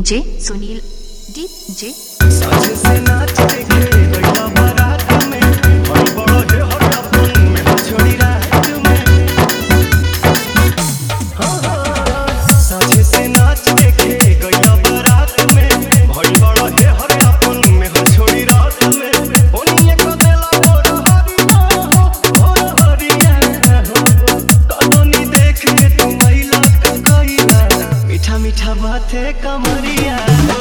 DJ Sunil DJ साझे से नाच देखे गइला बारात में हर बड़ो हे हटापन में छोड़ी रात में साझे से नाच देखे गइला बारात में हर बड़ो हे हटापन में छोड़ी रात में ओनिए को देला और हरिया हो कतनी देख के तू महिला का कइला मीठा मीठा बातें कमरिया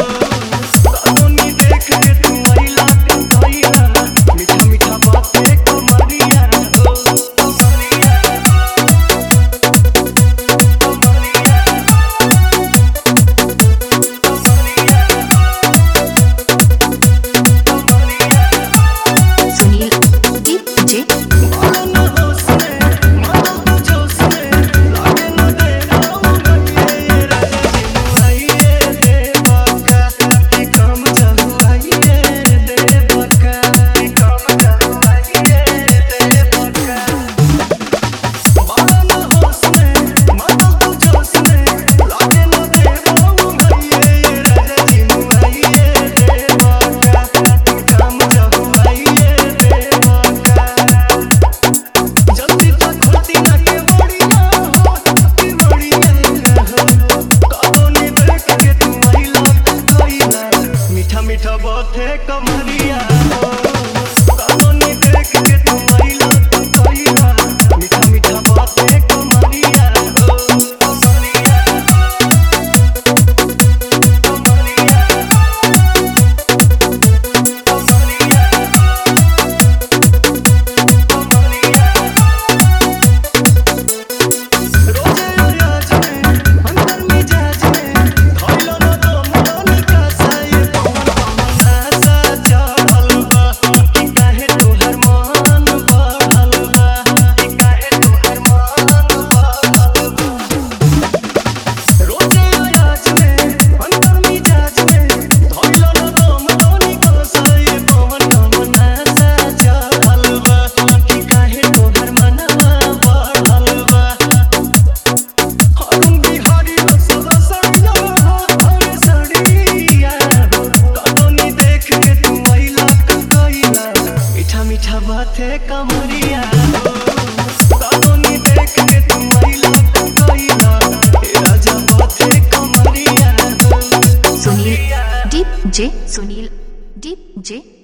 मीठा बाते कमरिया देख के तू महिला कइला मीठा मीठा बाते कमरिया मीठा बातें कमरिया देख के तू महिला कइला राजा बातें कमरिया सुनील डीजे सुनील डीजे